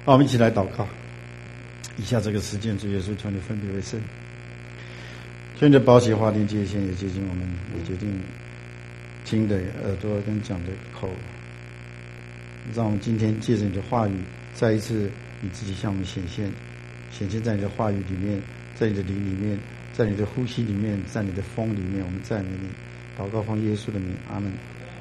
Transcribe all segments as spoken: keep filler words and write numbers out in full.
好，我们一起来祷告。以下这个时间，主耶稣求你分别为圣，求你的宝血化定界限，也接近我们，也决定听的耳朵跟讲的口，让我们今天借着你的话语，再一次你自己向我们显现，显现在你的话语里面，在你的灵里面，在你的呼吸里面，在你的风里面，我们赞美你。祷告奉耶稣的名，阿们。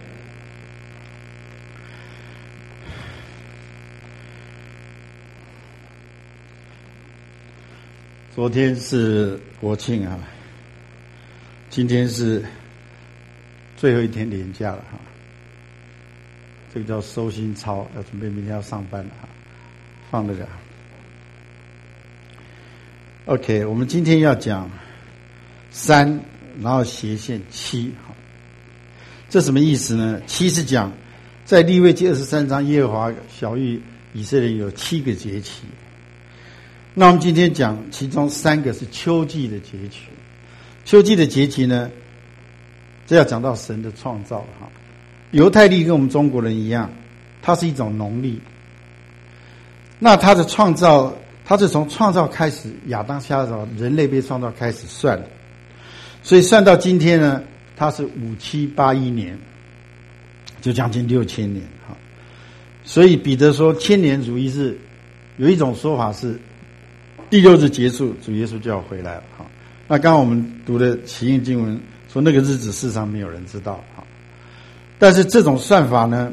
昨天是国庆啊，今天是最后一天连假了哈，这个叫收心操，要准备明天要上班了哈，放得了。OK， 我们今天要讲三，然后斜线七哈，这什么意思呢？七是讲在利未记二十三章，耶和华晓谕以色列有七个节期。那我们今天讲其中三个是秋季的节期。秋季的节期呢，这要讲到神的创造哈。犹太历跟我们中国人一样，它是一种农历。那它的创造，它是从创造开始，亚当夏娃人类被创造开始算的，所以算到今天呢，它是五七八一年，就将近六千年哈。所以彼得说千年如一日，有一种说法是第六日结束，主耶稣就要回来了哈。那刚刚我们读的启应经文说，那个日子世上没有人知道哈。但是这种算法呢，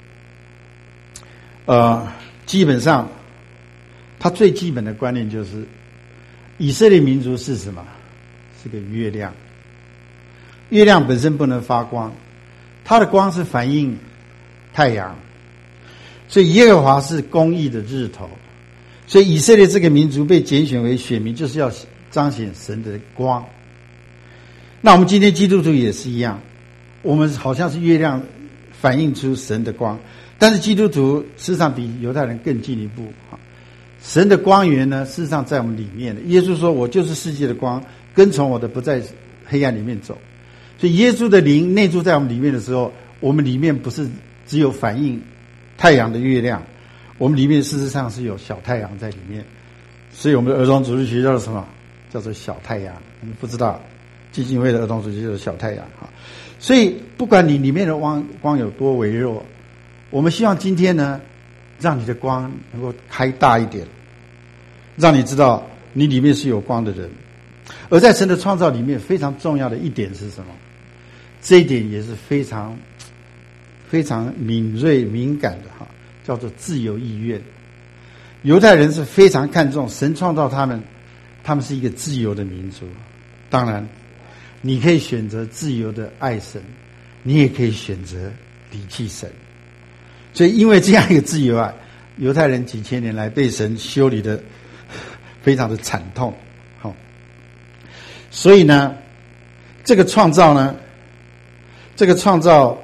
呃，基本上它最基本的观念就是，以色列民族是什么？是个月亮。月亮本身不能发光，它的光是反映太阳，所以耶和华是公义的日头。所以以色列这个民族被拣选为选民，就是要彰显神的光。那我们今天基督徒也是一样，我们好像是月亮反映出神的光，但是基督徒事实上比犹太人更进一步。神的光源呢，事实上在我们里面的。耶稣说，我就是世界的光，跟从我的不在黑暗里面走。所以耶稣的灵内住在我们里面的时候，我们里面不是只有反映太阳的月亮，我们里面事实上是有小太阳在里面。所以我们的儿童主日学叫做什么？叫做小太阳。你们不知道，基金会的儿童主日学叫做小太阳哈。所以不管你里面的光光有多微弱，我们希望今天呢，让你的光能够开大一点，让你知道你里面是有光的人。而在神的创造里面，非常重要的一点是什么？这一点也是非常非常敏锐敏感的哈，叫做自由意愿。犹太人是非常看重神创造他们，他们是一个自由的民族。当然你可以选择自由的爱神，你也可以选择离弃神。所以因为这样一个自由爱，犹太人几千年来被神修理的非常的惨痛。好，所以呢，这个创造呢，这个创造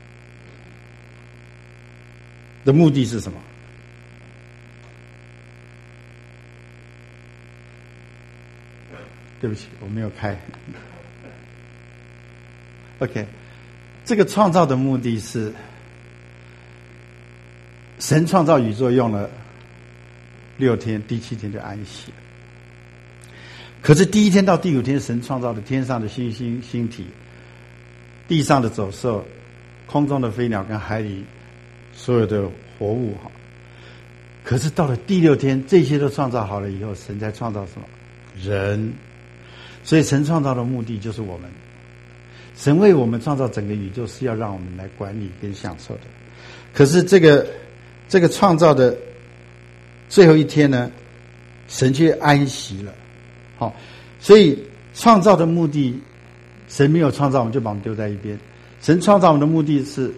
的目的是什么？对不起，我没有开。OK， 这个创造的目的是，神创造宇宙用了六天，第七天就安息。可是第一天到第五天，神创造了天上的星星星体，地上的走兽，空中的飞鸟跟海里所有的活物哈。可是到了第六天，这些都创造好了以后，神才创造什么？人。所以神创造的目的就是我们。神为我们创造整个宇宙，是要让我们来管理跟享受的。可是这个这个创造的最后一天呢，神却安息了。好，所以创造的目的，神没有创造我们就把我们丢在一边。神创造我们的目的是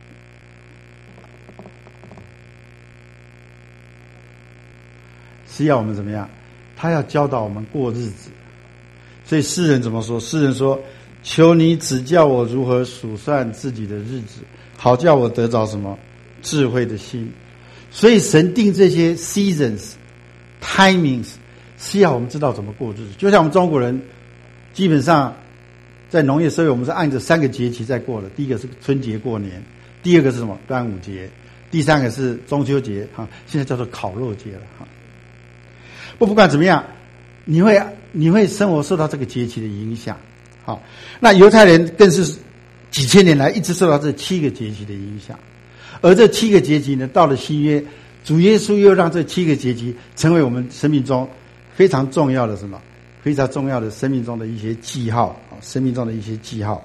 是要我们怎么样？他要教导我们过日子。所以诗人怎么说？诗人说，求你指教我如何数算自己的日子，好叫我得着什么智慧的心。所以神定这些 seasons timings 是要我们知道怎么过日子。就像我们中国人基本上在农业社会，我们是按着三个节气在过的。第一个是春节过年，第二个是什么？端午节， 第三个是中秋节哈，现在叫做烤肉节了哈。不不管怎么样，你会你会生活受到这个节气的影响。好，那犹太人更是几千年来一直受到这七个节气的影响，而这七个节气呢，到了新约，主耶稣又让这七个节气成为我们生命中非常重要的什么？非常重要的生命中的一些记号，生命中的一些记号。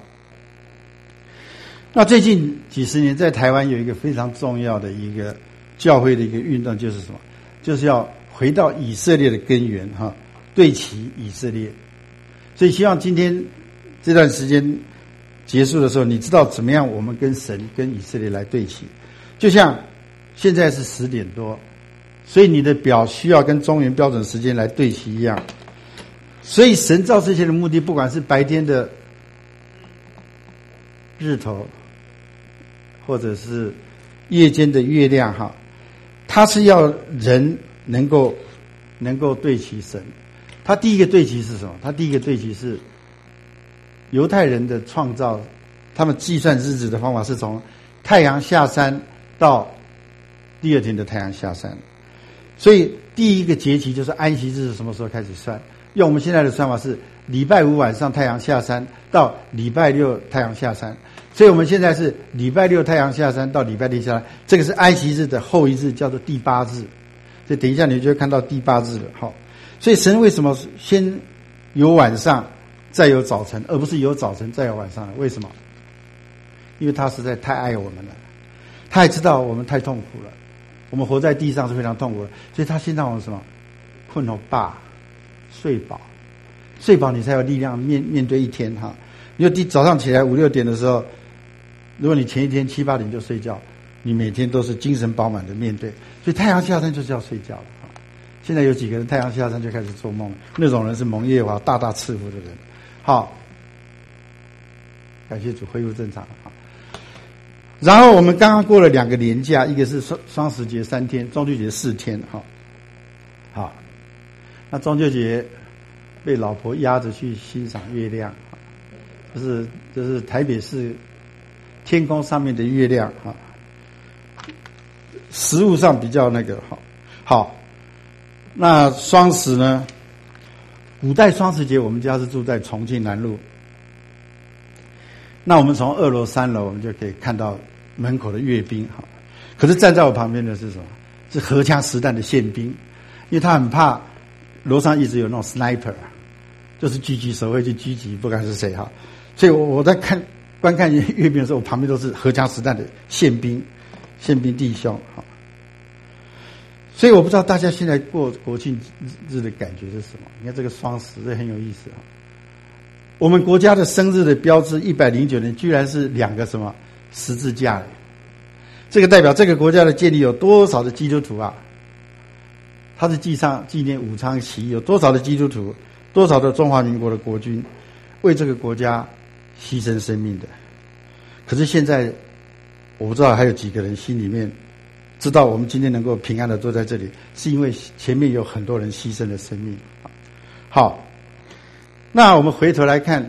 那最近几十年，在台湾有一个非常重要的一个教会的一个运动，就是什么？就是要回到以色列的根源，哈，对齐以色列。所以希望今天这段时间结束的时候，你知道怎么样我们跟神、跟以色列来对齐。就像现在是十点多，所以你的表需要跟中原标准时间来对齐一样。所以神造这些的目的，不管是白天的日头，或者是夜间的月亮，哈，它是要人能够能够对齐神。他第一个对齐是什么？他第一个对齐是犹太人的创造，他们计算日子的方法是从太阳下山到第二天的太阳下山。所以第一个节期就是安息日是什么时候开始算？用我们现在的算法是礼拜五晚上太阳下山到礼拜六太阳下山，所以我们现在是礼拜六太阳下山到礼拜六下山，这个是安息日的后一日，叫做第八日。所以等一下你就会看到第八日了。好，所以神为什么先有晚上再有早晨，而不是有早晨再有晚上呢？为什么？因为他实在太爱我们了，他也知道我们太痛苦了，我们活在地上是非常痛苦的，所以他先让我们什么？困后罢，睡饱，睡饱你才有力量面面对一天哈。你就早上起来五六点的时候，如果你前一天七八点就睡觉，你每天都是精神饱满的面对。所以太阳下山就是要睡觉了哈。现在有几个人太阳下山就开始做梦，那种人是蒙耶和华大大赐福的人。好，感谢主恢复正常哈。然后我们刚刚过了两个连假，一个是双双十节三天，中秋节四天哈。好，那中秋节被老婆压着去欣赏月亮，这是这是台北市天空上面的月亮哈。食物上比较那个好，好，那双十呢？古代双十节我们家是住在重庆南路，那我们从二楼三楼我们就可以看到门口的阅兵哈。可是站在我旁边的是什么？是荷枪实弹的宪兵，因为他很怕楼上一直有那种 sniper， 就是狙击手会去狙击不管是谁哈。所以我在看观看阅兵的时候，我旁边都是荷枪实弹的宪兵。宪兵弟兄，好，所以我不知道大家现在过国庆日的感觉是什么？你看这个双十，这很有意思啊。我们国家的生日的标志一百零九年居然是两个什么十字架，这个代表这个国家的建立有多少的基督徒啊？他是纪上纪念武昌起义，有多少的基督徒，多少的中华民国的国军为这个国家牺牲生命的？可是现在我不知道还有几个人心里面知道我们今天能够平安的坐在这里，是因为前面有很多人牺牲了生命。好，那我们回头来看，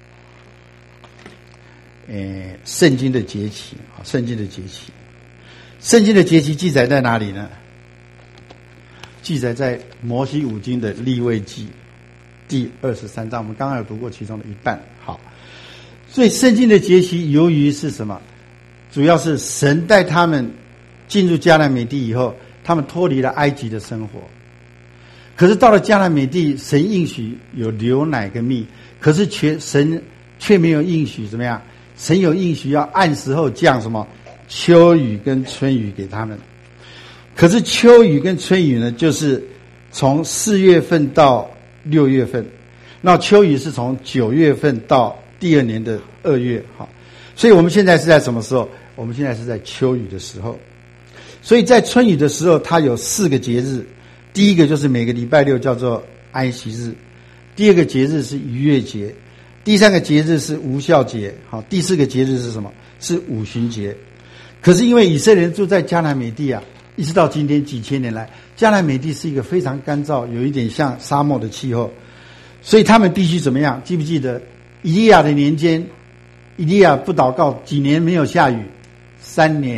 呃，圣经的节期啊，圣经的节期，圣经的节期记载在哪里呢？记载在摩西五经的利未记第二十三章，我们刚刚有读过其中的一半。好，所以圣经的节期由于是什么？主要是神带他们进入迦南美地以后，他们脱离了埃及的生活。可是到了迦南美地，神应许有流奶跟蜜，可是却神却没有应许怎么样？神有应许要按时候降什么秋雨跟春雨给他们。可是秋雨跟春雨呢，就是从四月份到六月份，那秋雨是从九月份到第二年的二月。好，所以我们现在是在什么时候？我们现在是在秋雨的时候。所以在春雨的时候，它有四个节日。第一个就是每个礼拜六叫做安息日，第二个节日是逾越节，第三个节日是无酵节，好，第四个节日是什么？是五旬节。可是因为以色列人住在迦南美地啊，一直到今天几千年来，迦南美地是一个非常干燥，有一点像沙漠的气候，所以他们必须怎么样？记不记得以利亚的年间，以利亚不祷告，几年没有下雨，三年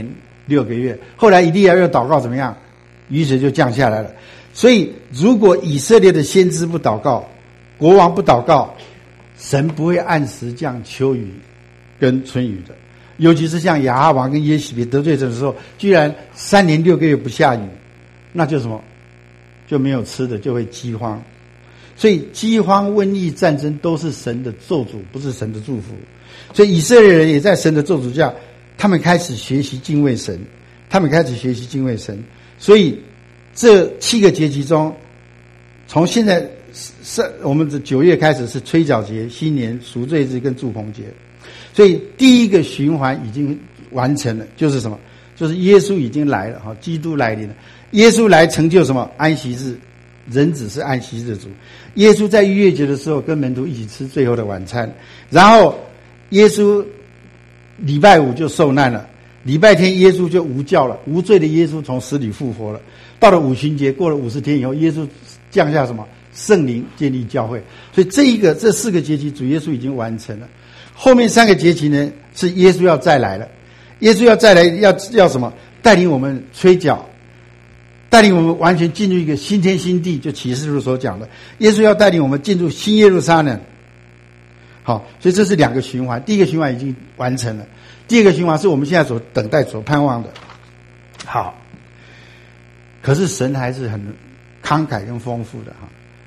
六个月。后来以利亚又祷告怎么样？雨水就降下来了。所以如果以色列的先知不祷告，国王不祷告，神不会按时降秋雨跟春雨的。尤其是像亚哈王跟耶洗别得罪神的时候，居然三年六个月不下雨，那就什么？就没有吃的，就会饥荒。所以饥荒、瘟疫、战争都是神的咒诅，不是神的祝福。所以以色列人也在神的咒诅下，他们开始学习敬畏神，他们开始学习敬畏神。所以这七个节期中，从现在是我们的九月开始是吹角节、新年、赎罪日跟祝棚节。所以第一个循环已经完成了，就是什么？就是耶稣已经来了，基督来临了。耶稣来成就什么？安息日，人子是安息日的主。耶稣在逾越节的时候跟门徒一起吃最后的晚餐，然后耶稣礼拜五就受难了，礼拜天耶稣就无教了，无罪的耶稣从死里复活了。到了五旬节，过了五十天以后，耶稣降下什么？圣灵，建立教会。所以这一个这四个节期主耶稣已经完成了。后面三个节期呢，是耶稣要再来了。耶稣要再来，要要什么？带领我们吹角，带领我们完全进入一个新天新地，就启示录所讲的。耶稣要带领我们进入新耶路撒冷。好，所以这是两个循环。第一个循环已经完成了，第二个循环是我们现在所等待、所盼望的。好，可是神还是很慷慨跟丰富的哈。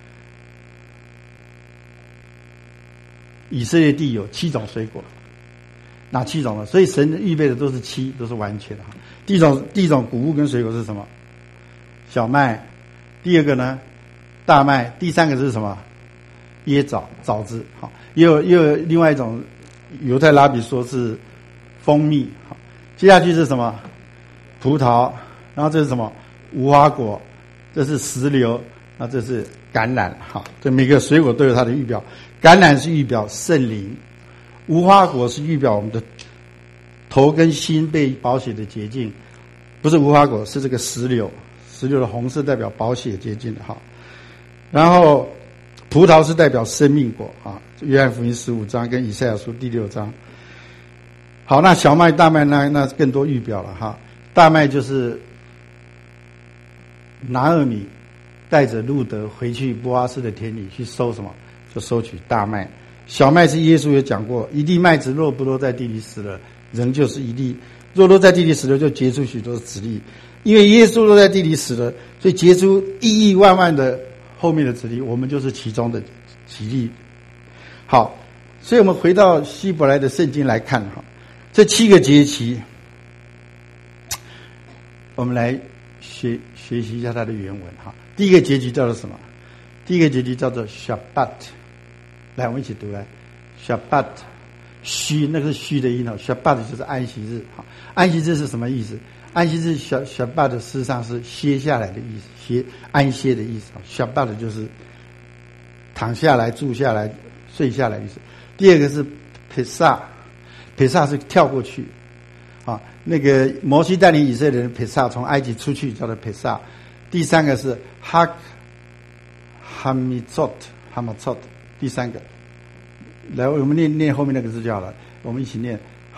以色列地有七种水果，哪七种呢？所以神预备的都是七，都是完全的。第一种，第一种谷物跟水果是什么？小麦。第二个呢，大麦。第三个是什么？椰枣、枣子。好，也有也有另外一种，犹太拉比说是蜂蜜。好，接下去是什么？葡萄。然后这是什么？无花果。这是石榴。那这是橄榄。好，这每个水果都有它的预表。橄榄是预表圣灵，无花果是预表我们的头跟心被宝血的洁净，不是无花果，是这个石榴，石榴的红色代表宝血洁净的哈。然后葡萄是代表生命果啊，约翰福音十五章跟以赛亚书第六章。好，那小麦、大麦那那更多预表了哈。大麦就是拿俄米带着路德回去波阿斯的田里去收什么？就收取大麦。小麦是耶稣有讲过，一粒麦子若不落在地里死了，仍旧是一粒；若落在地里死了，就结出许多子粒。因为耶稣落在地里死了，所以结出亿亿万万的后面的子粒，我们就是其中的几粒。好，所以我们回到希伯来的圣经来看哈，这七个节期，我们来学学习一下它的原文哈。第一个节期叫做什么？第一个节期叫做 Shabbat。来，我们一起读来 ，Shabbat， 虚，那个是虚的音哦 ，Shabbat 就是安息日。好，安息日是什么意思？安息日 Shabbat 事实上是歇下来的意思，歇安歇的意思。Shabbat 就是躺下来、住下来、睡下来的意思。第二个是 Pesach，Pesach 是跳过去。啊，那个摩西带领以色列人 Pesach 从埃及出去叫做 Pesach。第三个是 Hak Hamitzot，Hamatzot。第三个，来，我们念念后面那个字就好了。我们一起念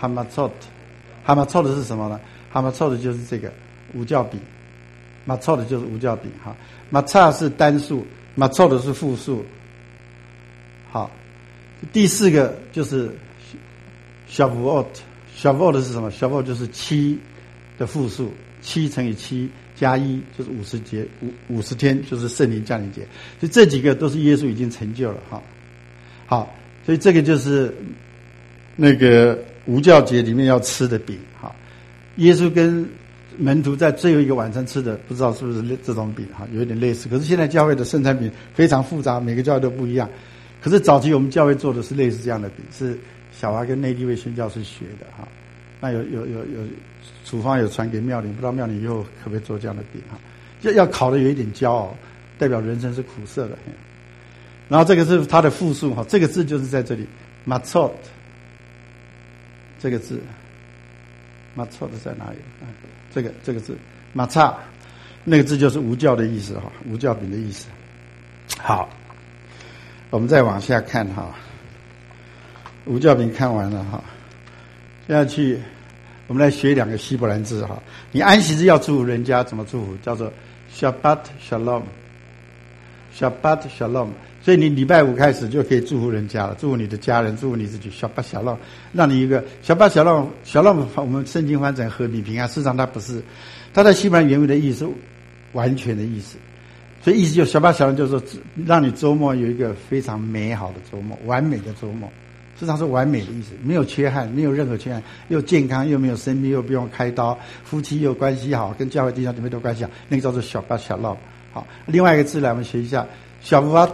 Hamatzot。Hamatzot 是什么呢？ Hamatzot 就是这个无教饼 ，Matzot 就是无教饼哈。Matzah 是单数 ，Matzot 是复数。好，第四个就是 Shavuot。Shavuot 是什么 ？Shavuot 就是七的复数，七乘以七加一就是五十节，五五十天就是圣灵降临节。所以这几个都是耶稣已经成就了哈。好，所以这个就是那个无教节里面要吃的饼哈。耶稣跟门徒在最后一个晚餐吃的，不知道是不是这种饼哈，有一点类似。可是现在教会的圣餐饼非常复杂，每个教会都不一样。可是早期我们教会做的是类似这样的饼，是小华跟内地位宣教师学的哈。那有有有有处方有传给妙龄，不知道妙龄以后可不可以做这样的饼哈？要要烤的有一点骄傲，代表人生是苦涩的。然后这个是它的复数哈，这个字就是在这里 ，matzot 这个字 ，matzot 在哪里？这个这个字 matzah 那个字就是无教的意思哈，无教饼的意思。好，我们再往下看哈，无教饼看完了哈，接下去我们来学两个希伯兰字哈。你安息日要祝福人家，怎么祝福？叫做 Shabbat Shalom。Shabbat Shalom。所以你礼拜五开始就可以祝福人家了，祝福你的家人，祝福你自己。Shabbat Shalom， 让你一个 Shabbat Shalom Shalom， 我们圣经翻成和平平安，事实上它不是，它在希伯兰原文的意思是完全的意思。所以意思就 Shabbat Shalom 就是说，让你周末有一个非常美好的周末，完美的周末。事实上是完美的意思，没有缺憾，没有任何缺憾，又健康，又没有生病，又不用开刀，夫妻又关系好，跟教会弟兄姐妹都关系好，那个叫做 Shabbat Shalom。好，另外一个字来我们学一下 Shavuot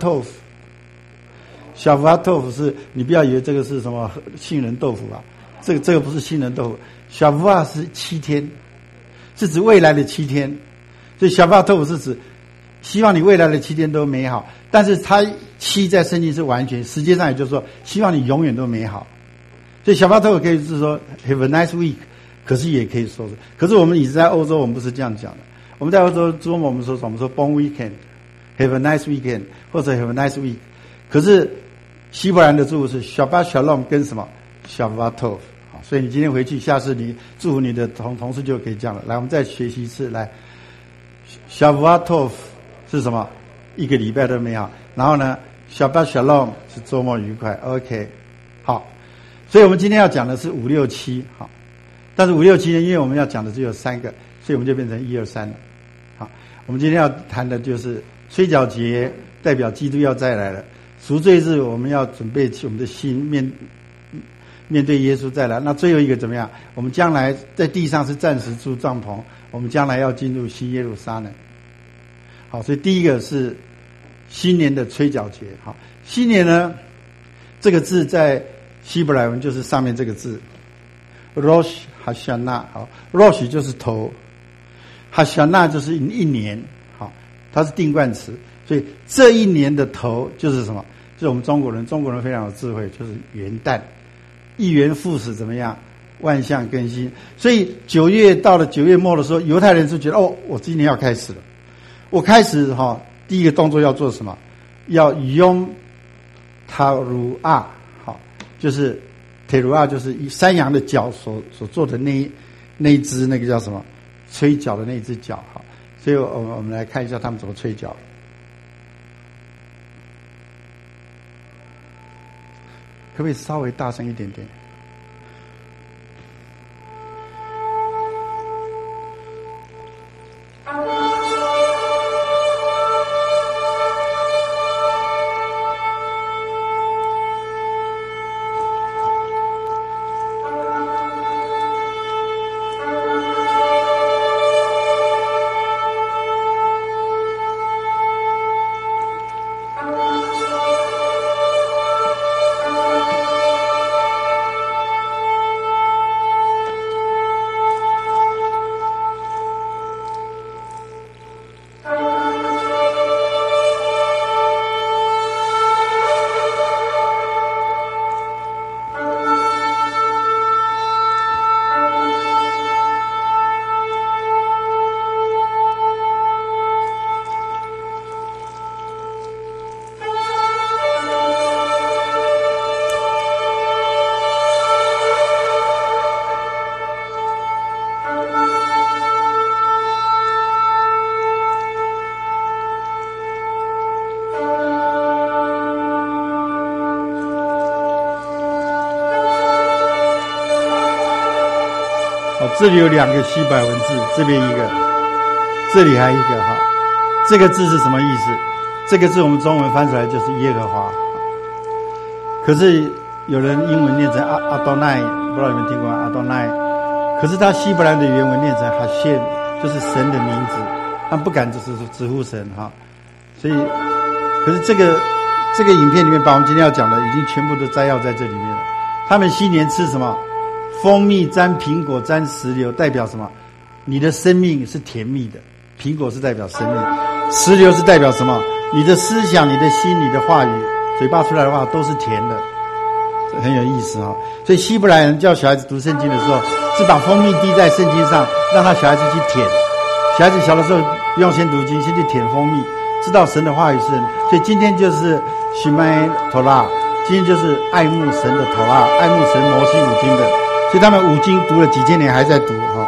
Tov。Shavuot Tov 是你不要以为这个是什么杏仁豆腐啊，这个这个不是杏仁豆腐。Shavuot 是七天，是指未来的七天，所以 Shavuot Tov 是指希望你未来的七天都美好，但是它七在圣经是完全，实际上也就是说希望你永远都美好。所以Shavuot Tov可以是说 Have a nice week， 可是也可以说是，可是我们一直在欧洲我们不是这样讲的，我们在欧洲周末我们说什么？我们说 Bon weekend， Have a nice weekend， 或者 Have a nice week。可是希伯兰的祝福是 Shabbat Shalom 跟什么 Shavuot Tov。好，所以你今天回去，下次你祝福你的同同事就可以这样了。来，我们再学习一次。来 ，Shavuot Tov 是什么？一个礼拜都美好。然后呢 ，Shabbat Shalom 是周末愉快。OK， 好。所以我们今天要讲的是五六七。好，但是五六七呢，因为我们要讲的只有三个，所以我们就变成一二三了。好，我们今天要谈的就是吹角节，代表基督要再来了。赎罪日我们要准备起我们的心面面对耶稣再来。那最后一个怎么样？我们将来在地上是暂时住帐篷，我们将来要进入新耶路撒冷。好，所以第一个是新年的吹角节。好，新年呢这个字在希伯来文就是上面这个字 Rosh Hashanah。 好， Rosh 就是头， Hashanah 就是一年。好，它是定冠词，所以这一年的头就是什么？就是我们中国人，中国人非常有智慧，就是元旦，一元复始，怎么样？万象更新。所以九月到了九月末的时候，犹太人就觉得哦，我今年要开始了，我开始哈、哦，第一个动作要做什么？要 Yom Teruah， 好，就是 Teruah 就是以山羊的角所所做的那那一只那个叫什么？吹角的那一只角。好，所以我们我们来看一下他们怎么吹角。可不可以稍微大声一点点？这里有两个希伯来文字，这边一个，这里还有一个哈。这个字是什么意思？这个字我们中文翻出来就是耶和华。可是有人英文念成阿阿多奈，不知道你们听过阿多奈。可是他希伯来的原文念成哈谢，就是神的名字，他不敢只是直呼神哈。所以，可是这个这个影片里面把我们今天要讲的已经全部都摘要在这里面了。他们新年吃什么？蜂蜜沾苹果沾石榴，代表什么？你的生命是甜蜜的。苹果是代表生命，石榴是代表什么？你的思想、你的心、你的话语，嘴巴出来的话都是甜的，这很有意思啊。所以希伯来人叫小孩子读圣经的时候，是把蜂蜜滴在圣经上，让他小孩子去舔。小孩子小的时候不用先读经，先去舔蜂蜜，知道神的话语是。所以今天就是Shemai Torah，今天就是爱慕神的头啊，爱慕神摩西五经的。 所以他们五经读了几千年还在读哈。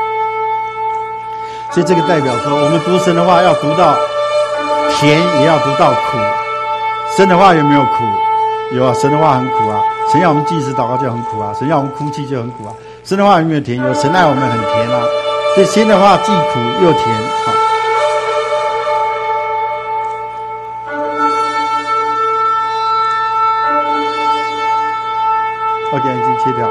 所以这个代表说，我们读神的话要读到甜，也要读到苦。神的话有没有苦？有啊，神的话很苦啊。神要我们禁食祷告就很苦啊，神要我们哭泣就很苦啊。神的话有没有甜？有，神爱我们很甜啊。所以神的话既苦又甜啊。OK， 已经切掉。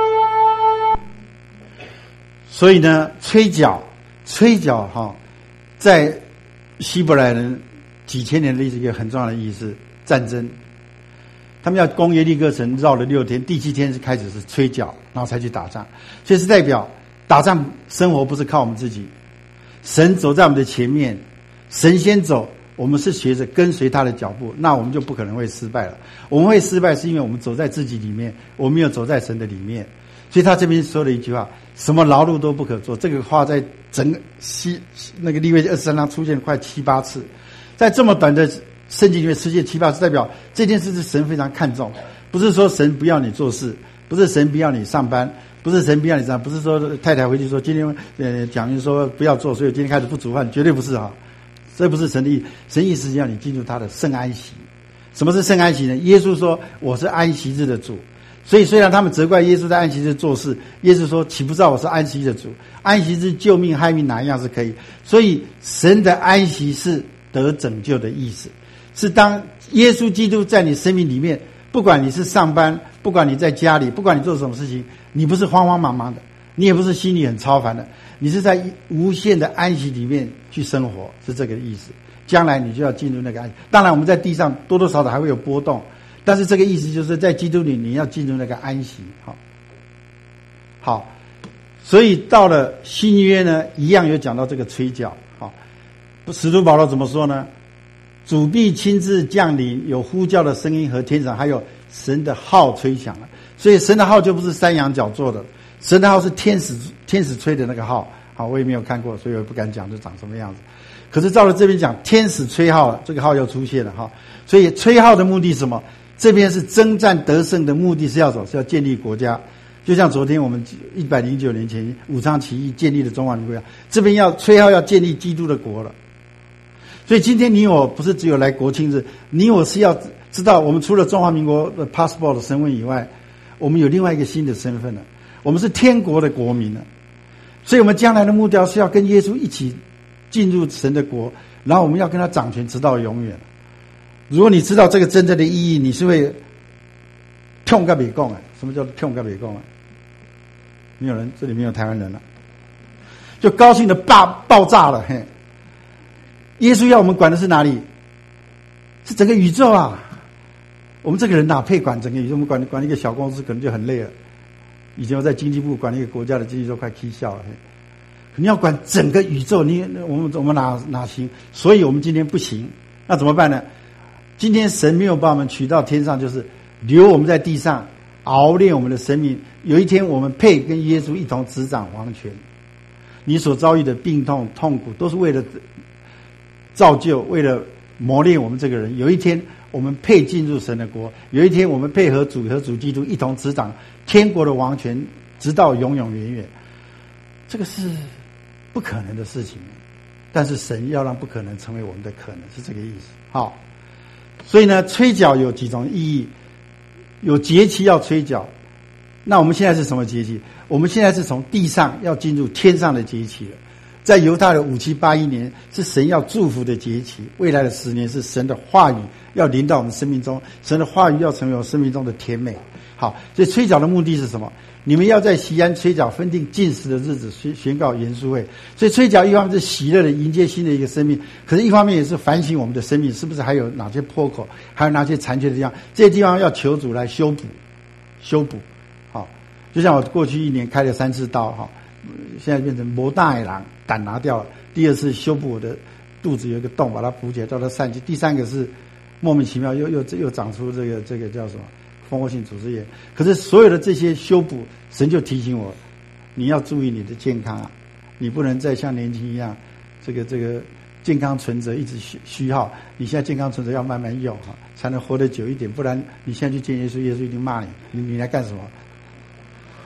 所以呢，吹角，吹角哈，在希伯来人几千年的历史一个很重要的意思，战争。他们要攻耶利哥城，绕了六天，第七天是开始是吹角，然后才去打仗。所以是代表打仗生活不是靠我们自己，神走在我们的前面，神先走，我们是学着跟随他的脚步，那我们就不可能会失败了。我们会失败是因为我们走在自己里面，我们没有走在神的里面。所以他这边说了一句话，什么劳碌都不可做。这个话在整个西那个利未记二十三章出现快七八次，在这么短的圣经里面出现七八次，代表这件事是神非常看重。不是说神不要你做事，不是神不要你上班，不是神不要你上，不是说太太回去说今天呃讲员说不要做，所以今天开始不煮饭，绝对不是哈。这不是神的意，神意是要你进入他的圣安息。什么是圣安息呢？耶稣说我是安息日的主。所以虽然他们责怪耶稣在安息日做事，耶稣说岂不知道我是安息日的主？安息日救命害命哪一样是可以？所以神的安息是得拯救的意思，是当耶稣基督在你生命里面，不管你是上班，不管你在家里，不管你做什么事情，你不是慌慌忙忙的，你也不是心里很超烦的，你是在无限的安息里面去生活，是这个意思。将来你就要进入那个安息。当然我们在地上多多少少还会有波动，但是这个意思就是在基督里你要进入那个安息。好，好，所以到了新约呢，一样有讲到这个吹角。好，使徒保罗怎么说呢？主必亲自降临，有呼叫的声音和天上还有神的号吹响了。所以神的号就不是山羊角做的，神的号是天使天使吹的那个号。好，我也没有看过，所以我不敢讲这长什么样子。可是照了这边讲，天使吹号，这个号又出现了哈。所以吹号的目的是什么？这边是征战得胜的目的是要什么？是要建立国家。就像昨天我们一百零九年前武昌起义建立的中华民国，这边要吹号要建立基督的国了。所以今天你我不是只有来国庆日，你我是要知道，我们除了中华民国的 passport 的身份以外，我们有另外一个新的身份了，我们是天国的国民了。所以我们将来的目标是要跟耶稣一起进入神的国，然后我们要跟他掌权直到永远。如果你知道这个真正的意义，你是会痛个别讲啊！什么叫痛个别讲啊？没有人，这里没有台湾人了，就高兴的爆爆炸了。嘿，耶稣要我们管的是哪里？是整个宇宙啊！我们这个人哪配管整个宇宙？我们管管一个小公司可能就很累了。以前我在经济部管一个国家的经济都快气笑了。你要管整个宇宙，你我们我们哪哪行？所以我们今天不行，那怎么办呢？今天神没有把我们取到天上，就是留我们在地上熬炼我们的生命。有一天我们配跟耶稣一同执掌王权。你所遭遇的病痛痛苦，都是为了造就，为了磨练我们这个人。有一天我们配进入神的国，有一天我们配合主和主基督一同执掌天国的王权，直到永永远远。这个是不可能的事情，但是神要让不可能成为我们的可能，是这个意思。好，所以呢，吹角有几种意义，有节期要吹角。那我们现在是什么节期？我们现在是从地上要进入天上的节期了。在犹太的五七八一年是神要祝福的节期，未来的十年是神的话语要临到我们生命中，神的话语要成为我生命中的甜美。好，所以吹角的目的是什么？你们要在锡安吹角，分定禁食的日子，宣宣告严肃会。所以吹角一方面是喜乐的迎接新的一个生命，可是一方面也是反省我们的生命是不是还有哪些破口，还有哪些残缺的地方，这些地方要求主来修补修补。好，就像我过去一年开了三次刀，哈，现在变成磨大野狼，胆拿掉了。第二次修补我的肚子有一个洞，把它补起来，叫它散气。第三个是莫名其妙又又又长出这个这个叫什么蜂窝性组织炎。可是所有的这些修补，神就提醒我，你要注意你的健康啊，你不能再像年轻一样，这个这个健康存折一直虚虚耗。你现在健康存折要慢慢用哈，才能活得久一点，不然你现在去见耶稣，耶稣一定骂你，你你来干什么？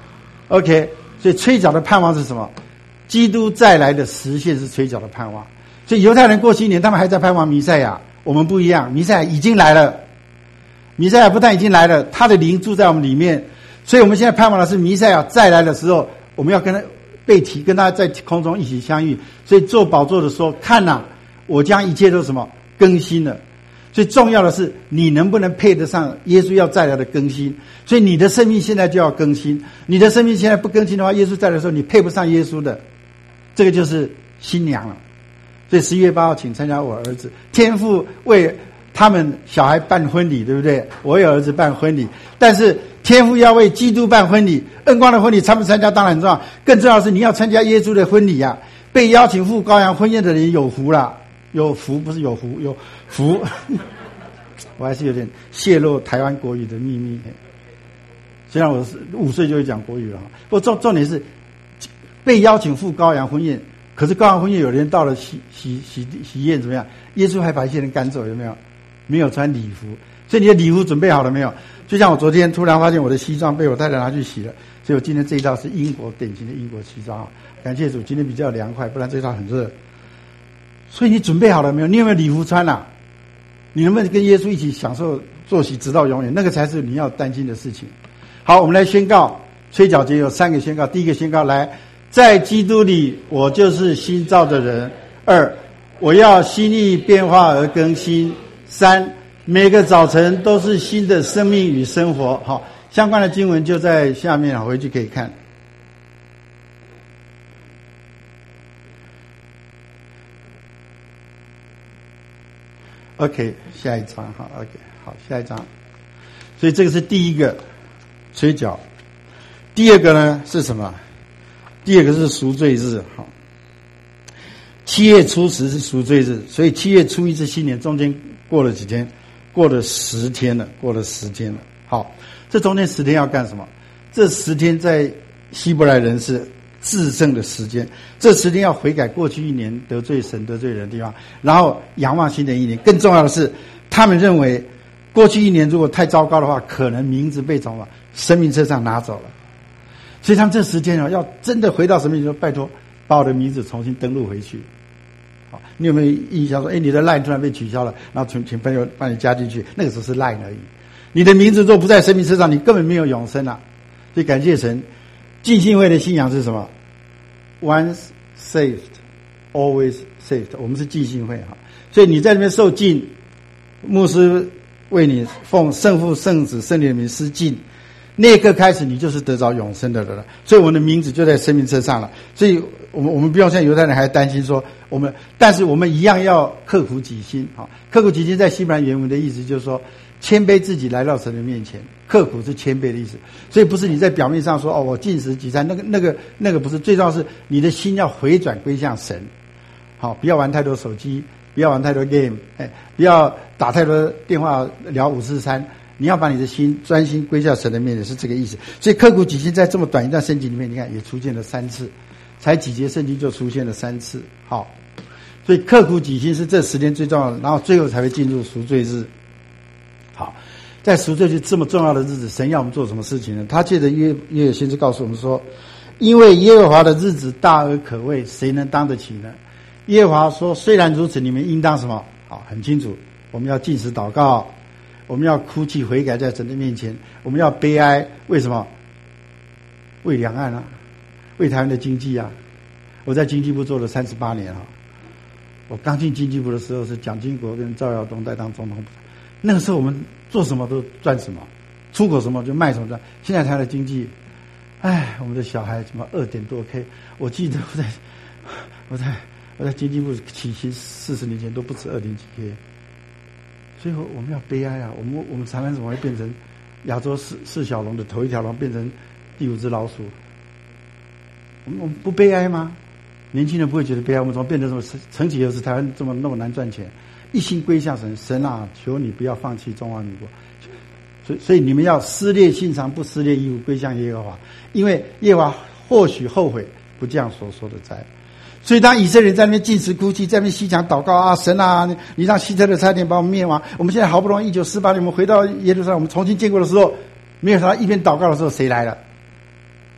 OK， 所以吹角的盼望是什么？基督再来的实现是吹角的盼望。所以犹太人过去一年，他们还在盼望弥赛亚，我们不一样，弥赛亚已经来了。弥赛亚不但已经来了，他的灵住在我们里面，所以我们现在盼望的是弥赛亚再来的时候，我们要跟他被提，跟他在空中一起相遇。所以坐宝座的说，看哪，我将一切都什么更新了。所以重要的是你能不能配得上耶稣要再来的更新。所以你的生命现在就要更新，你的生命现在不更新的话，耶稣再来的时候你配不上耶稣的。这个就是新娘了。所以十一月八号请参加我儿子天父为他们小孩办婚礼，对不对？我有儿子办婚礼，但是天父要为基督办婚礼，恩光的婚礼参不参加当然很重要，更重要的是你要参加耶稣的婚礼啊！被邀请赴羔羊婚宴的人有福了，有福不是有福，有福。我还是有点泄露台湾国语的秘密，虽然我是五岁就会讲国语了，不过重重点是被邀请赴羔羊婚宴。可是羔羊婚宴有人到了喜喜喜喜宴怎么样？耶稣还把一些人赶走，有没有？没有穿礼服，所以你的礼服准备好了没有？就像我昨天突然发现我的西装被我太太拿去洗了，所以我今天这一套是英国典型的英国西装啊，感谢主，今天比较凉快，不然这一套很热。所以你准备好了没有？你有没有礼服穿啊？你能不能跟耶稣一起享受坐席直到永远？那个才是你要担心的事情。好，我们来宣告，吹角节有三个宣告。第一个宣告来。在基督里，我就是新造的人。二，我要心意变化而更新。三，每个早晨都是新的生命与生活。好，相关的经文就在下面，回去可以看。OK， 下一章哈 ，OK， 好，下一章。所以这个是第一个吹角，第二个呢是什么？第二个是赎罪日，好，七月初十是赎罪日，所以七月初一是新年，中间过了几天，过了十天了，过了十天了。好，这中间十天要干什么？这十天在希伯来人是至圣的时间，这十天要悔改过去一年得罪神得罪人的地方，然后仰望新的一年。更重要的是，他们认为过去一年如果太糟糕的话，可能名字被从生命册上拿走了。所以他们这时间啊，要真的回到神面前说，拜托把我的名字重新登录回去。好，你有没有印象说，哎，你的 line 突然被取消了，然后请请朋友帮你加进去，那个时候是 line 而已。你的名字若不在生命册上，你根本没有永生啊。所以感谢神，浸信会的信仰是什么 ？Once saved, always saved。我们是浸信会哈，所以你在那边受浸，牧师为你奉圣父、圣子、圣灵的名施浸。那一刻开始，你就是得着永生的人了。所以我们的名字就在生命册上了。所以我们我们不用像犹太人还担心说我们，但是我们一样要刻苦己心。好，刻苦己心在希伯来原文的意思就是说，谦卑自己来到神的面前。刻苦是谦卑的意思，所以不是你在表面上说哦，我禁食几餐，那个那个那个不是，最重要是你的心要回转归向神。好，不要玩太多手机，不要玩太多 game， 哎，不要打太多电话聊五四三。你要把你的心专心归向神的面前，是这个意思。所以刻苦己心在这么短一段圣经里面，你看也出现了三次，才几节圣经就出现了三次。好，所以刻苦己心是这十天最重要的，然后最后才会进入赎罪日。好，在赎罪日这么重要的日子，神要我们做什么事情呢？他借着约约珥先知告诉我们说，因为耶和华的日子大而可畏，谁能当得起呢？耶和华说，虽然如此，你们应当什么？好，很清楚，我们要禁食祷告，我们要哭泣悔改在神的面前，我们要悲哀。为什么？为两岸啊，为台湾的经济啊。我在经济部做了三十八年啊。我刚进经济部的时候是蒋经国跟赵耀东在当总统，那个时候我们做什么都赚什么，出口什么就卖什么赚。现在台湾的经济，哎，我们的小孩什么二点多 K， 我记得我在我在我在经济部起薪四十年前都不止二点几 K。所以我们要悲哀啊！我们我们台湾怎么会变成亚洲四四小龙的头一条龙，变成第五只老鼠？我们我们不悲哀吗？年轻人不会觉得悲哀，我们怎么变成什么？曾几何时台湾这么那么难赚钱？一心归向神，神啊，求你不要放弃中华民国。所以所以你们要撕裂心肠，不撕裂衣服，归向耶和华，因为耶和华或许后悔不这样所说的灾。所以当以色列人在那边禁食哭泣，在那边西墙祷告啊，神啊，你你让希特勒差点把我们灭亡。我们现在好不容易一九四八年我们回到耶路撒冷，我们重新建国的时候，没有想到一边祷告的时候谁来了？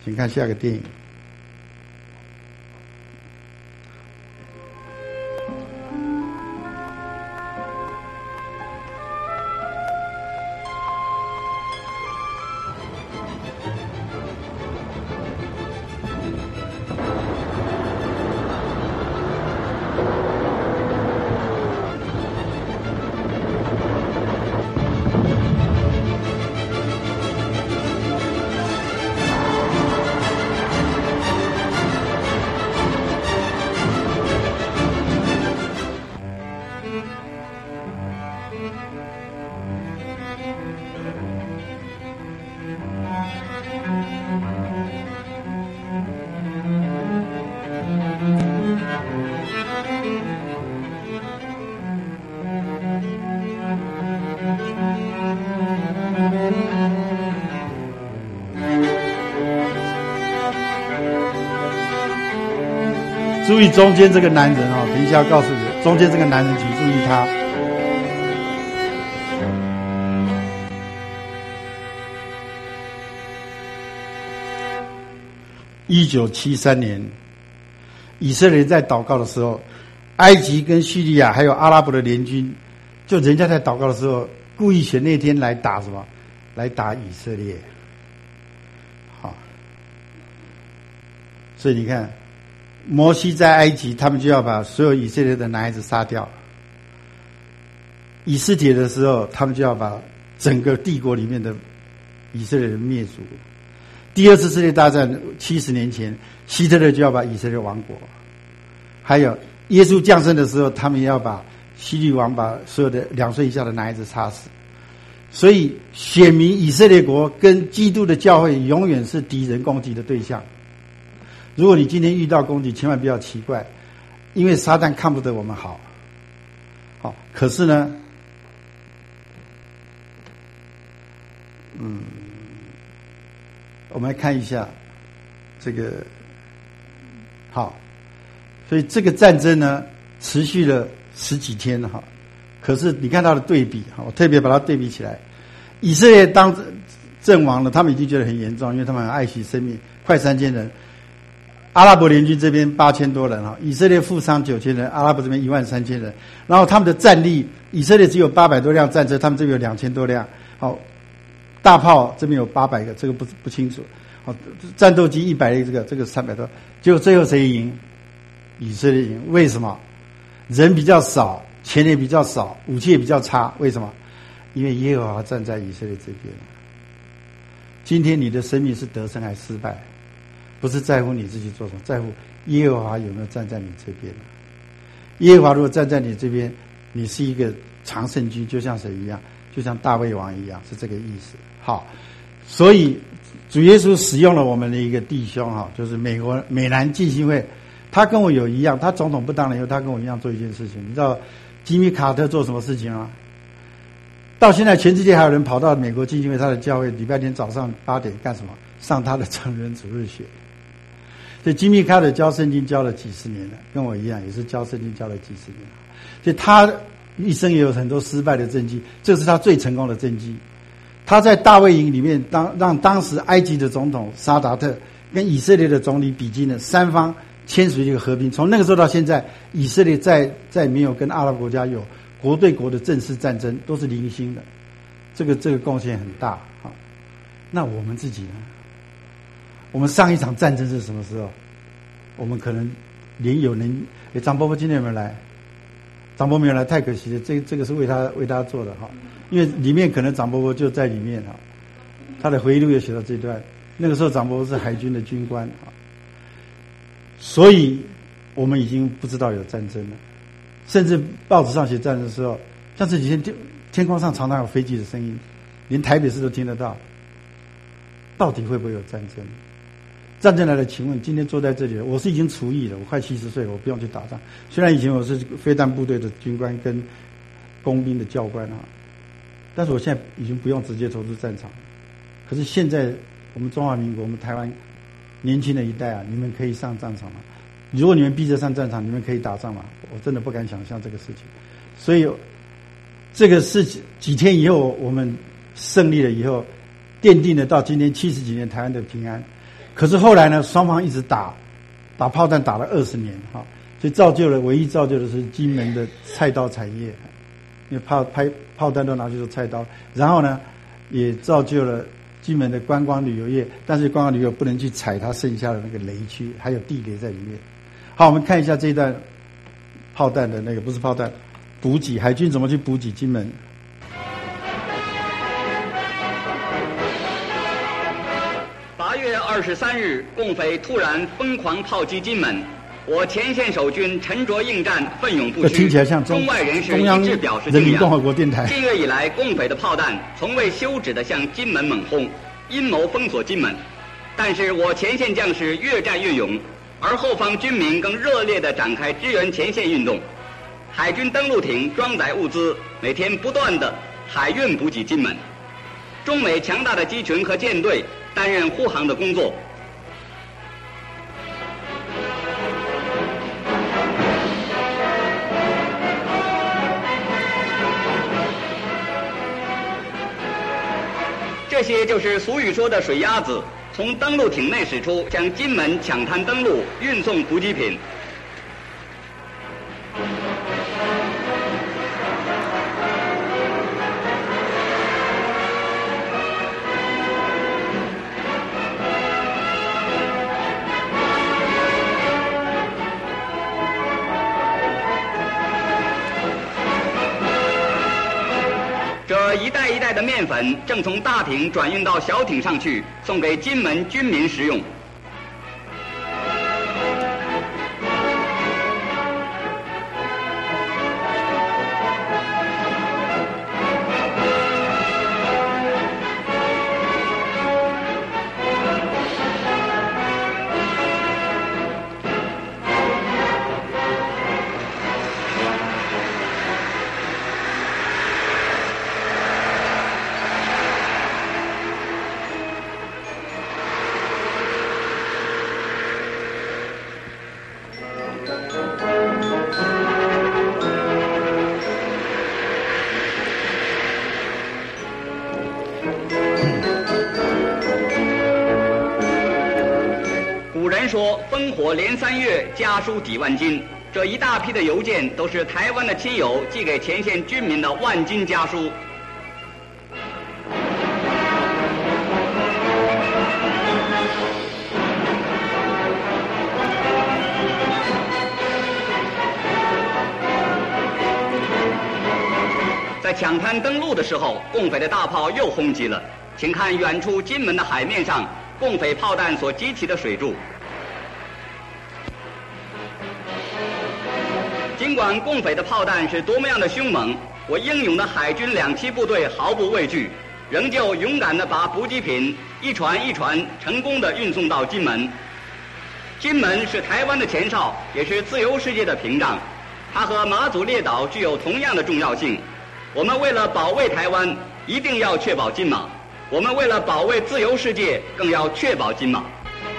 请看下个电影。注意中间这个男人哦，等一下要告诉你，中间这个男人，请注意他。一九七三年，以色列在祷告的时候，埃及跟叙利亚还有阿拉伯的联军，就人家在祷告的时候，故意选那天来打什么？来打以色列。好，所以你看。摩西在埃及，他们就要把所有以色列的男孩子杀掉。以斯帖的时候，他们就要把整个帝国里面的以色列人灭族。第二次世界大战七十年前，希特勒就要把以色列亡国。还有耶稣降生的时候，他们也要把希律王把所有的两岁以下的男孩子杀死。所以选民以色列国跟基督的教会永远是敌人攻击的对象。如果你今天遇到攻击，千万不要奇怪，因为撒旦看不得我们好。好，可是呢，嗯，我们来看一下这个，好，所以这个战争呢持续了十几天哈。可是你看到的对比，我特别把它对比起来，以色列当阵亡了，他们已经觉得很严重，因为他们很爱惜生命，快三千人。阿拉伯联军这边八千多人哈，以色列负伤九千人，阿拉伯这边一万三千人。然后他们的战力，以色列只有八百多辆战车，他们这边有两千多辆。好，大炮这边有八百个，这个不不清楚。好，战斗机一百个，这个这个三百多。结果最后谁赢？以色列赢。为什么？人比较少，钱也比较少，武器也比较差。为什么？因为耶和华站在以色列这边。今天你的生命是得胜还是失败？不是在乎你自己做什么，在乎耶和华有没有站在你这边。耶和华如果站在你这边，你是一个常胜军，就像谁一样，就像大卫王一样，是这个意思。好，所以主耶稣使用了我们的一个弟兄哈，就是美国美南浸信会，他跟我有一样，他总统不当了以后，他跟我一样做一件事情。你知道吉米卡特做什么事情吗？到现在全世界还有人跑到美国浸信会他的教会，礼拜天早上八点干什么？上他的成人主日学。所以吉米卡特教圣经教了几十年了，跟我一样也是教圣经教了几十年了。所以他一生也有很多失败的政绩，这是他最成功的政绩。他在大卫营里面当让当时埃及的总统沙达特跟以色列的总理比基呢三方签署一个和平。从那个时候到现在，以色列再再没有跟阿拉伯国家有国对国的正式战争，都是零星的。这个这个贡献很大啊。那我们自己呢？我们上一场战争是什么时候？我们可能连有人，诶，张伯伯今天有没有来？张伯伯没有来，太可惜了。这个这个是为他为他做的哈，因为里面可能张伯伯就在里面哈，他的回忆录也写到这段。那个时候张伯伯是海军的军官哈，所以我们已经不知道有战争了。甚至报纸上写战争的时候，像这几天天天空上常常有飞机的声音，连台北市都听得到。到底会不会有战争？战争来了，请问今天坐在这里的，我是已经除役了，我快七十岁了，我不用去打仗。虽然以前我是飞弹部队的军官跟工兵的教官啊，但是我现在已经不用直接投入战场。可是现在我们中华民国，我们台湾年轻的一代啊，你们可以上战场吗？如果你们逼着上战场，你们可以打仗吗？我真的不敢想象这个事情。所以这个是几天以后我们胜利了以后，奠定了到今天七十几年台湾的平安。 可是后来呢，双方一直打打炮弹打了二十年哈，所以造就了唯一造就的是金门的菜刀产业，因为炮拍炮弹都拿去做菜刀，然后呢也造就了金门的观光旅游业，但是观光旅游不能去踩它剩下的那个雷区，还有地雷在里面。好，我们看一下这一段炮弹的那个，不是炮弹，补给，海军怎么去补给金门。 八月二十三日，共匪突然疯狂炮击金门，我前线守军沉着应战，奋勇不屈。 听起来像中中外人士中央一致表示人民共和国电台。 近月以来，共匪的炮弹从未休止地向金门猛轰，阴谋封锁金门。但是我前线将士越战越勇，而后方军民更热烈地展开支援前线运动。海军登陆艇装载物资，每天不断地海运补给金门。中美强大的机群和舰队担任护航的工作。这些就是俗语说的水鸭子，从登陆艇内驶出，向金门抢滩登陆，运送补给品。这一袋一袋的面粉正从大艇转运到小艇上去，送给金门军民食用。古人说烽火连三月，家书抵万金。这一大批的邮件都是台湾的亲友寄给前线军民的万金家书。在抢滩登陆的时候，共匪的大炮又轰击了。请看远处金门的海面上，共匪炮弹所激起的水柱。尽管共匪的炮弹是多么样的凶猛，我英勇的海军两栖部队毫不畏惧，仍旧勇敢地把补给品一船一船成功地运送到金门。金门是台湾的前哨，也是自由世界的屏障，它和马祖列岛具有同样的重要性。我们为了保卫台湾，一定要确保金马；我们为了保卫自由世界，更要确保金马。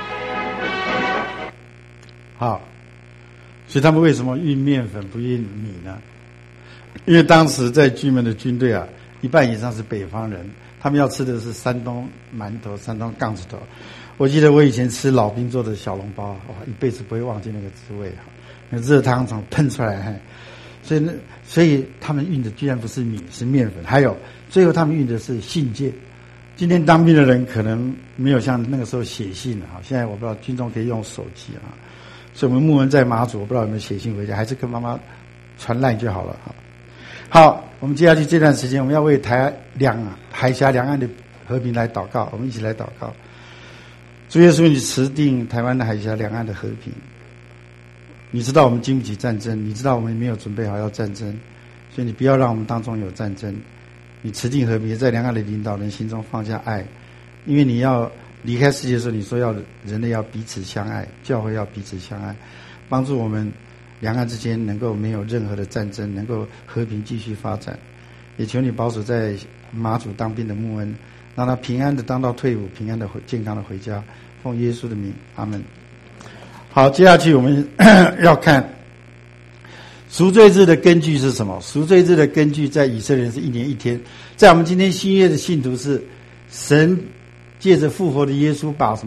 好，所以他们为什么运面粉不运米呢？因为当时在金门的军队啊，一半以上是北方人，他们要吃的是山东馒头、山东杠子头。我记得我以前吃老兵做的小笼包，哇，一辈子不会忘记那个滋味哈，那热汤从喷出来。所以呢，所以他们运的居然不是米，是面粉。还有最后他们运的是信件。今天当兵的人可能没有像那个时候写信了哈，现在我不知道军中可以用手机啊，所以我们牧人在马祖，我不知道有没有写信回家，还是跟妈妈传赖就好了哈。好，我们接下去这段时间，我们要为台两海峡两岸的和平来祷告，我们一起来祷告。主耶稣，你持定台湾的海峡两岸的和平。你知道我们经不起战争，你知道我们没有准备好要战争，所以你不要让我们当中有战争。你持定和平，在两岸的领导人心中放下爱，因为你要离开世界的时候，你说要人类要彼此相爱，教会要彼此相爱，帮助我们两岸之间能够没有任何的战争，能够和平继续发展。也求你保守在马祖当兵的牧恩，让他平安的当到退伍，平安的回健康的回家。奉耶稣的名，阿们。好，接下去我们要看赎罪日的根据是什么？赎罪日的根据在以色列是一年一天，在我们今天新约的信徒是神借着复活的耶稣把什么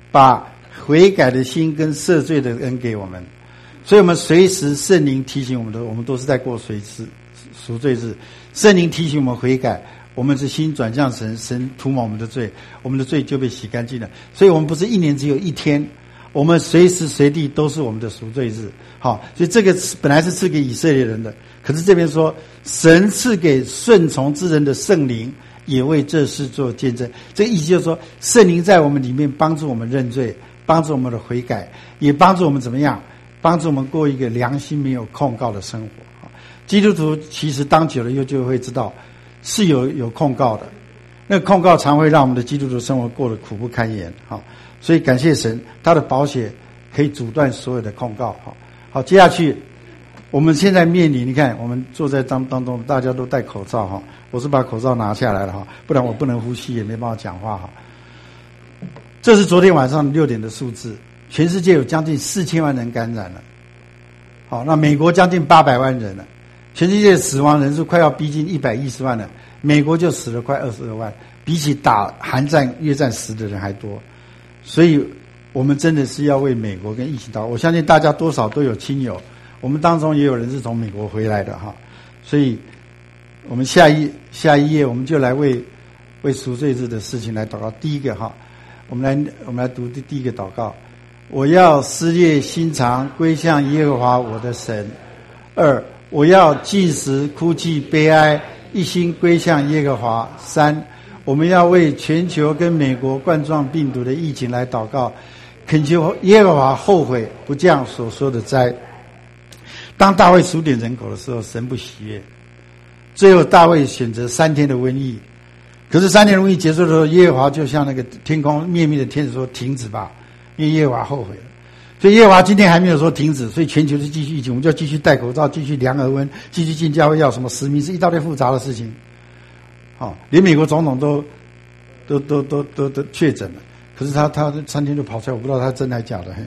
把悔改的心跟赦罪的恩给我们，所以我们随时圣灵提醒我们的，我们都是在过随时赎罪日。圣灵提醒我们悔改，我们是心转向神，神涂抹我们的罪，我们的罪就被洗干净了。所以我们不是一年只有一天，我们随时随地都是我们的赎罪日。好，所以这个本来是赐给以色列人的，可是这边说神赐给顺从之人的圣灵也为这事做见证。这个意思就是说，圣灵在我们里面帮助我们认罪，帮助我们的悔改，也帮助我们怎么样？帮助我们过一个良心没有控告的生活。基督徒其实当久了又就会知道是有有控告的，那个控告常会让我们的基督徒生活过得苦不堪言。好，所以感谢神，他的宝血可以阻断所有的控告。好，好，接下去我们现在面临，你看我们坐在当当中，大家都戴口罩哈，我是把口罩拿下来了哈，不然我不能呼吸，也没办法讲话哈。这是昨天晚上六点的数字，全世界有将近四千万人感染了。好，那美国将近八百万人了。全世界死亡人数快要逼近一百一十万了，美国就死了快二十二万，比起打韩战、越战死的人还多。所以我们真的是要为美国跟疫情祷告。我相信大家多少都有亲友，我们当中也有人是从美国回来的哈。所以我们下一下一页，我们就来为为赎罪日的事情来祷告。第一个哈，我们来我们来读第第一个祷告：我要撕裂心肠，归向耶和华我的神。二，我要禁食、哭泣、悲哀，一心归向耶和华。三，我们要为全球跟美国冠状病毒的疫情来祷告，恳求耶和华后悔，不降所说的灾。当大卫数点人口的时候，神不喜悦。最后大卫选择三天的瘟疫，可是三天的瘟疫结束的时候，耶和华就向那个天空灭灭的天使说：“停止吧，因为耶和华后悔了。”所以耶和华今天还没有说停止，所以全球是继续疫情，我们就要继续戴口罩，继续量额温，继续进教会，要什么实名，是一大堆复杂的事情。好，连美国总统都都都都都都确诊了，可是他他三天就跑出来，我不知道他真还假的。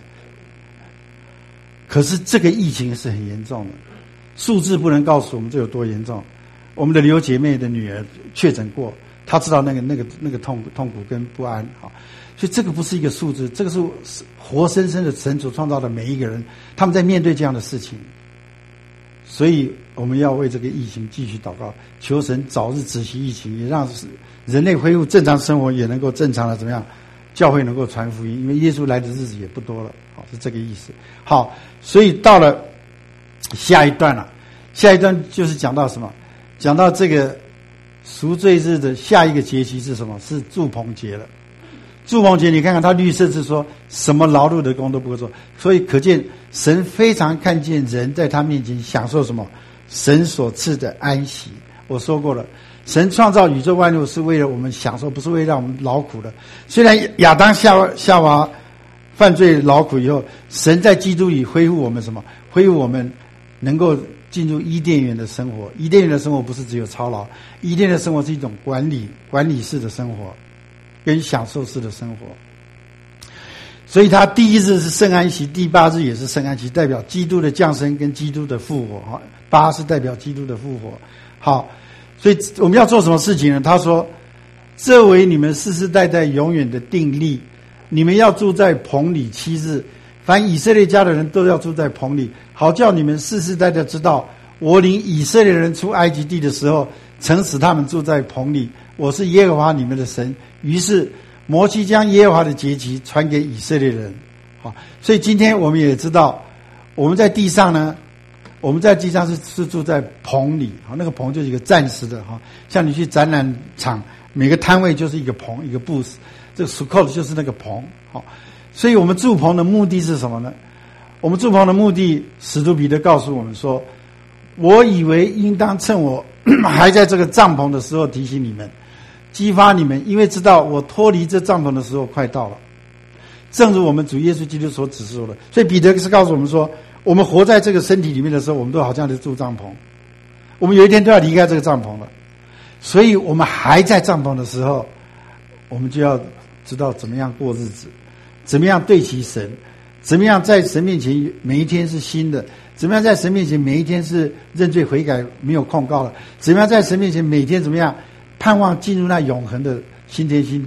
可是这个疫情是很严重的，数字不能告诉我们这有多严重。我们的刘姐妹的女儿确诊过，她知道那个那个那个痛痛苦跟不安。好，所以这个不是一个数字，这个是活生生的神所创造的每一个人，他们在面对这样的事情。所以我们要为这个疫情继续祷告，求神早日止息疫情，也让人类恢复正常生活，也能够正常的怎么样，教会能够传福音，因为耶稣来的日子也不多了。好，是这个意思。好，所以到了下一段了，下一段就是讲到什么？讲到这个赎罪日的下一个节期是什么？是住棚节了。住棚节，你看看它绿色是说什么劳碌的工都不会做，所以可见神非常看见人在他面前享受什么？神所赐的安息。我说过了，神创造宇宙万物是为了我们享受，不是为了让我们劳苦的。虽然亚当夏夏娃犯罪劳苦以后，神在基督里恢复我们什么？恢复我们能够进入伊甸园的生活。伊甸园的生活不是只有操劳，伊甸的生活是一种管理管理式的生活跟享受式的生活。所以他第一日是圣安息，第八日也是圣安息，代表基督的降生跟基督的复活。八是代表基督的复活。好，所以我们要做什么事情呢？他说，这为你们世世代代永远的定例，你们要住在棚里七日，凡以色列家的人都要住在棚里，好叫你们世世代代知道，我领以色列人出埃及地的时候，曾使他们住在棚里，我是耶和华你们的神。于是摩西将耶和华的节期传给以色列人。好，所以今天我们也知道，我们在地上呢，我们在地上是是住在棚里。好，那个棚就是一个暂时的哈，像你去展览场，每个摊位就是一个棚，一个 booth， 这个 sukkot 就是那个棚。好，所以我们住棚的目的是什么呢？我们住棚的目的，使徒彼得告诉我们说，我以为应当趁我还在这个帐篷的时候提醒你们，激发你们，因为知道我脱离这帐篷的时候快到了，正如我们主耶稣基督所指示的。所以彼得是告诉我们说，我们活在这个身体里面的时候，我们都好像在住帐篷，我们有一天都要离开这个帐篷了。所以我们还在帐篷的时候，我们就要知道怎么样过日子，怎么样对齐神，怎么样在神面前每一天是新的，怎么样在神面前每一天是认罪悔改没有控告了，怎么样在神面前每天怎么样盼望进入那永恒的新天新地。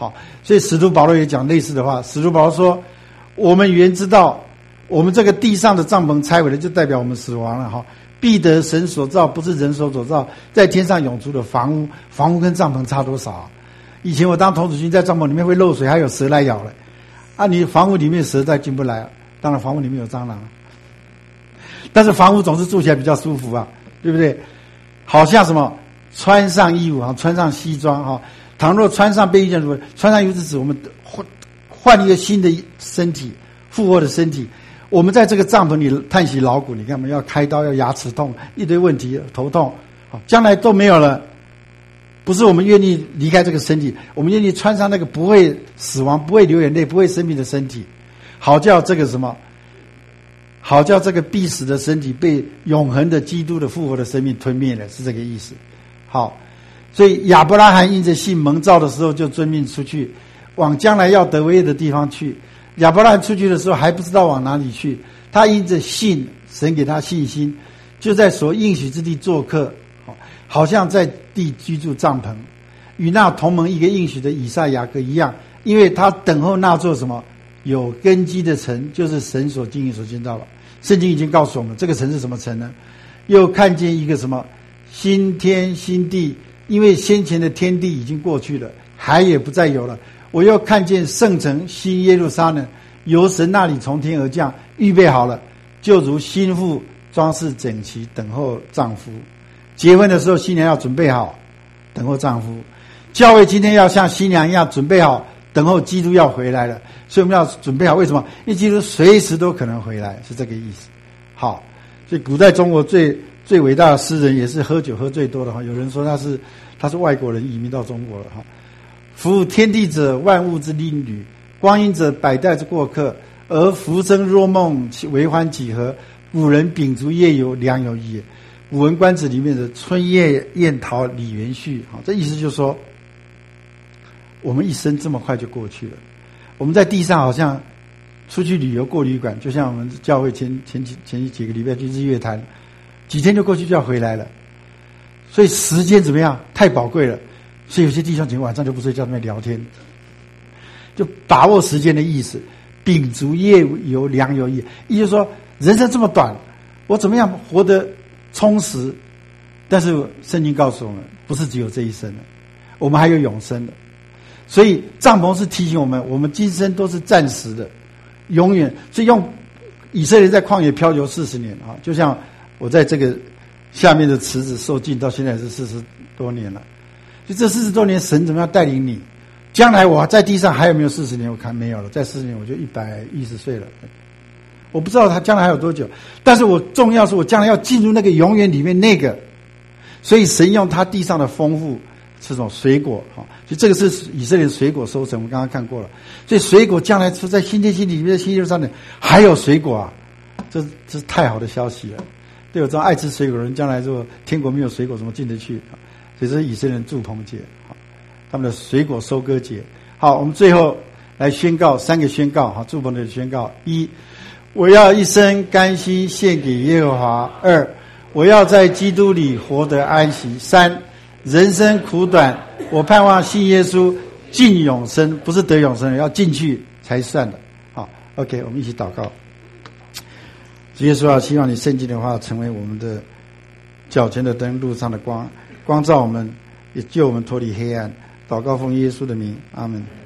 好，所以使徒保罗也讲类似的话。使徒保罗说：“我们原知道，我们这个地上的帐篷拆毁了，就代表我们死亡了。哈，必得神所造，不是人手所造，在天上永住的房屋。房屋跟帐篷差多少啊？以前我当童子军，在帐篷里面会漏水，还有蛇来咬了。啊，你房屋里面蛇再进不来啊。当然，房屋里面有蟑螂，但是房屋总是住起来比较舒服啊，对不对？好像什么穿上衣服啊，穿上西装哈。”倘若穿上被衣件，穿上衣服是指我们换换一个新的身体，复活的身体。我们在这个帐篷里叹息劳苦，你看我们要开刀，要牙齿痛，一堆问题，头痛，将来都没有了。不是我们愿意离开这个身体，我们愿意穿上那个不会死亡、不会流眼泪、不会生病的身体，好叫这个什么，好叫这个必死的身体被永恒的基督的复活的生命吞灭了，是这个意思。好。所以亚伯拉罕因着信蒙召的时候就遵命出去，往将来要得为业的地方去。亚伯拉罕出去的时候还不知道往哪里去，他因着信，神给他信心，就在所应许之地做客，好像在地居住帐篷，与那同盟一个应许的以撒雅各一样，因为他等候那座什么有根基的城，就是神所经营所建造了。圣经已经告诉我们，这个城是什么城呢？又看见一个什么新天新地。因为先前的天地已经过去了，海也不再有了。我又看见圣城新耶路撒冷由神那里从天而降，预备好了，就如新妇装饰整齐，等候丈夫。结婚的时候，新娘要准备好，等候丈夫。教会今天要像新娘一样准备好，等候基督要回来了。所以我们要准备好，为什么？因为基督随时都可能回来，是这个意思。好，所以古代中国最最伟大的诗人也是喝酒喝最多的哈。有人说他是他是外国人移民到中国了哈。夫天地者，万物之邻旅；光阴者，百代之过客。而浮生若梦，为欢几何？古人秉烛夜游，良有益也。《古文观止》里面的春夜宴桃李园序，哈，这意思就是说，我们一生这么快就过去了。我们在地上好像出去旅游过旅馆，就像我们教会前前几前几个礼拜去日月潭，几天就过去就要回来了。所以时间怎么样？太宝贵了。所以有些弟兄姐妹晚上就不睡觉，在那边聊天，就把握时间的意思。秉烛夜游，良有益。意思说，人生这么短，我怎么样活得充实？但是圣经告诉我们，不是只有这一生的，我们还有永生的。所以帐篷是提醒我们，我们今生都是暂时的，永远。所以用以色列在旷野漂流四十年啊，就像我在这个下面的池子受尽，到现在是四十多年了。就这四十多年，神怎么样带领你？将来我在地上还有没有四十年？我看没有了，在四十年我就一百一十岁了。我不知道他将来还有多久，但是我重要是我将来要进入那个永远里面那个。所以神用他地上的丰富，这种水果哈，所以这个是以色列的水果收成，我们刚刚看过了。所以水果将来出在新天新地里面的新耶路撒冷还有水果啊，这这是太好的消息了。对我这种爱吃水果的人，将来如果天国没有水果，怎么进得去？所以这是以色列人祝棚节，他们的水果收割节。好，我们最后来宣告三个宣告，好，祝棚的宣告：一，我要一生甘心献给耶和华；二，我要在基督里活得安息；三，人生苦短，我盼望信耶稣进永生，不是得永生，要进去才算的。好 ，OK， 我们一起祷告。主耶稣啊，希望你圣经的话成为我们的脚前的灯，路上的光，光照我们，也救我们脱离黑暗。祷告奉耶稣的名，阿们。